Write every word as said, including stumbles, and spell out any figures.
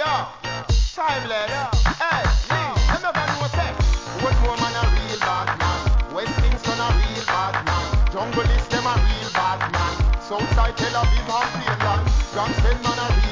Yo, timeless. Hey, Lee, them never know say. Westmore man a real bad man. West Kingston a real bad man. Jungle is them a real bad man. Southside Tel Aviv and Finland. Gangster man a real